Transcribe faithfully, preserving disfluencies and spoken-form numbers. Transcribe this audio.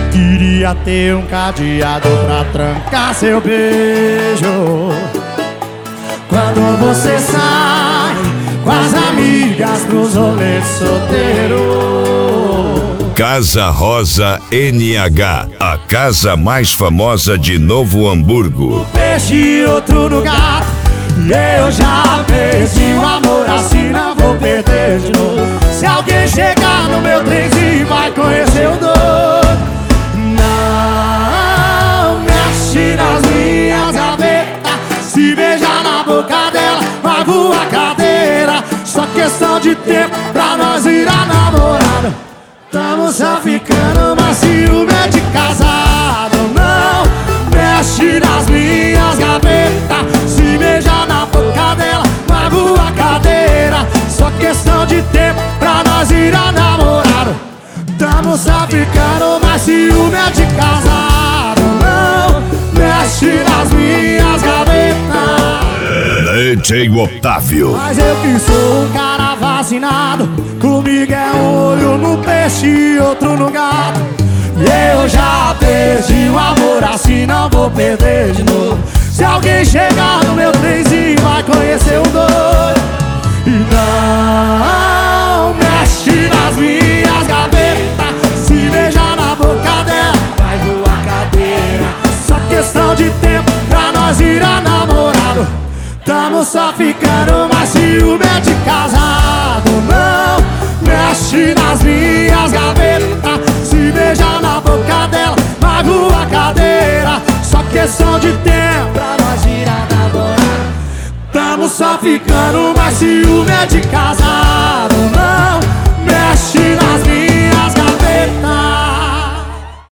Queria ter um cadeado pra trancar seu beijo. Quando você sai com as amigas pros rolês solteiro. Casa Rosa N H, a casa mais famosa de Novo Hamburgo. Peixe outro no gato, e eu já perdi o amor, assim não vou perder de novo. Se alguém chegar no meu trenzinho vai conhecer o doido. Não mexe nas minhas gavetas, se beijar na boca dela vai voar cadeira. Só questão de tempo pra nós virar namorado. Tamo só ficando, mas ciúme é de casado. Não mexe nas minhas gavetas, se beijar na boca dela vai voar cadeira. Só questão de tempo pra nós virar namorado. Tamo só ficando, mas ciúme é de casado. Não mexe nas minhas gavetas. D J Otávio. Mas eu que sou um cara vacinado, comigo é um olho no peixe e outro no gato. E eu já perdi o amor, assim não vou perder de novo. Se alguém chegar no meu trenzinho vai conhecer o doido. E não mexe nas minhas gavetas, se beijar na boca dela vai voar cadeira. Só questão de tempo pra nós virar namorado. Tamo só ficando, mas ciúme é de casado. Não mexe nas minhas gavetas, se beijar na boca dela vai voar cadeira. Só questão de tempo pra nós virar namorado. Tamo só ficando, mas ciúme é de casado. Não